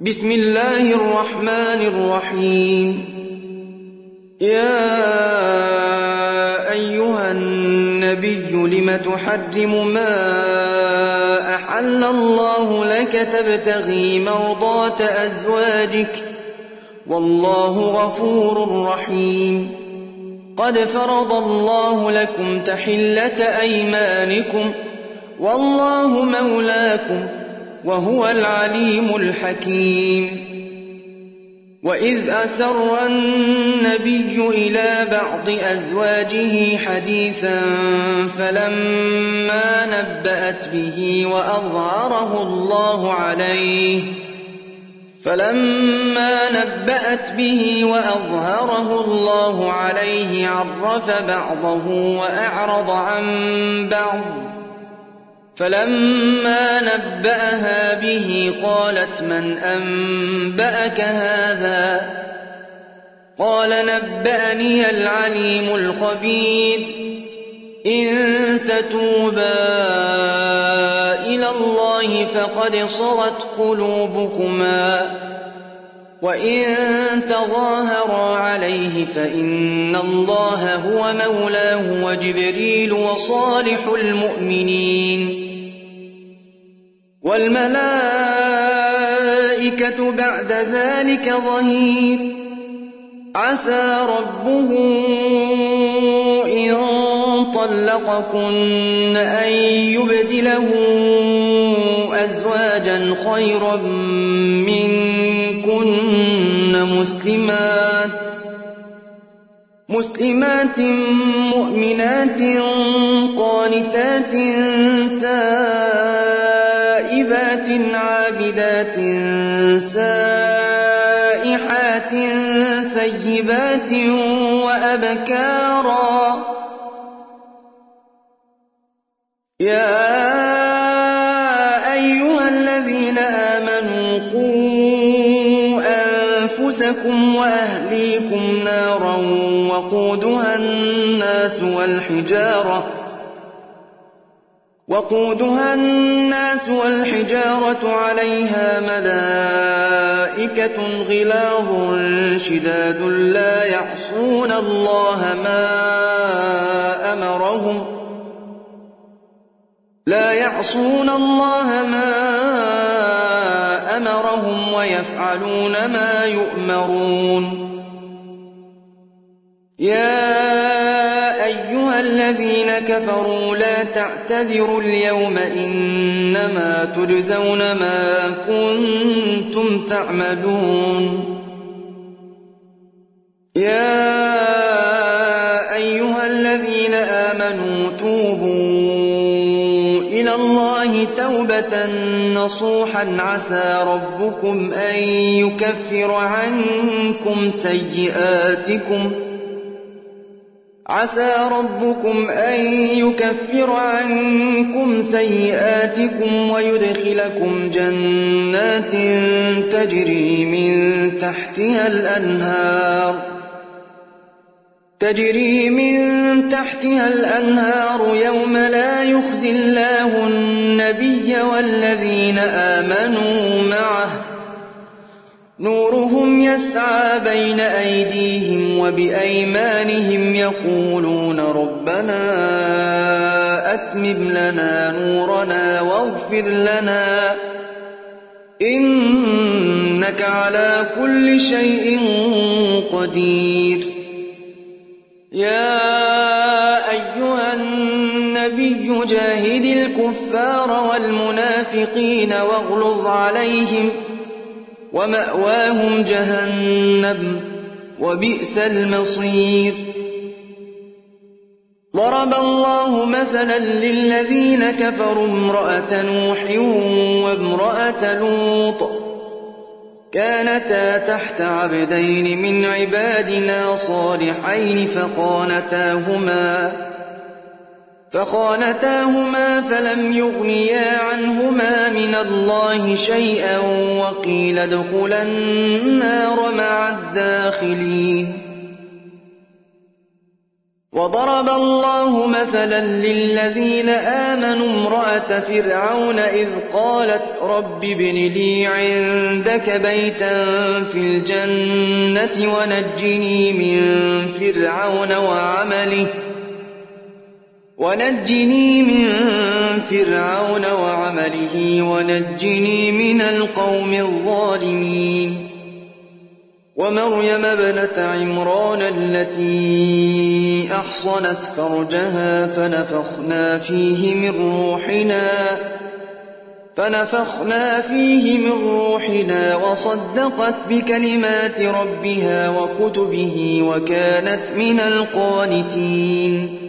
بسم الله الرحمن الرحيم. يا أيها النبي لم تحرم ما أحل الله لك تبتغي مرضات أزواجك والله غفور رحيم. قد فرض الله لكم تحلة أيمانكم والله مولاكم وهو العليم الحكيم. وإذ أسر النبي إلى بعض أزواجه حديثا فلما نبأت به وأظهره الله عليه عرف بعضه وأعرض عن بعض. فلما نبأها به قالت من أنبأك هذا؟ قال نبأني العليم الخبير. إن تتوبا إلى الله فقد صغت قلوبكما وإن تظاهرا عليه فإن الله هو مولاه وجبريل وصالح المؤمنين والملائكة بعد ذلك ظهير. عسى ربه إن طلقكن أن يبدله أزواجا خيرا منكن مسلمات مؤمنات قانتات تائبات عابدات سائحات ثيبات وأبكارا. يا أيها الذين آمنوا قوا أنفسكم وأهليكم نارا وقودها الناس والحجارة عليها ملائكة غلاظ شداد لا يعصون الله ما أمرهم ويفعلون ما يؤمرون. يا أيها الذين كفروا لا تعتذروا اليوم إنما تجزون ما كنتم تعملون. يا أيها الذين آمنوا توبوا إلى الله توبة نصوحا عسى ربكم أن يكفر عنكم سيئاتكم ويدخلكم جنات تجري من تحتها الأنهار يوم لا يخزي الله النبي والذين آمنوا معه نورهم يسعى بين أيديهم وبأيمانهم يقولون ربنا أتمم لنا نورنا واغفر لنا إنك على كل شيء قدير. يا أيها النبي جاهد الكفار والمنافقين واغلظ عليهم ومأواهم جهنم وبئس المصير. ضرب الله مثلا للذين كفروا امرأة نوح وامرأة لوط كانتا تحت عبدين من عبادنا صالحين فخانتاهما فلم يغنيا عنهما من الله شيئا وقيل ادخلا النار مع الداخلين. وضرب الله مثلا للذين آمنوا امرأة فرعون إذ قالت رب ابن لي عندك بيتا في الجنة ونجني من فرعون وعمله ونجني من القوم الظالمين ومريم ابنة عمران التي أحصنت فرجها فنفخنا فيه من روحنا وصدقت بكلمات ربها وكتبه وكانت من القانتين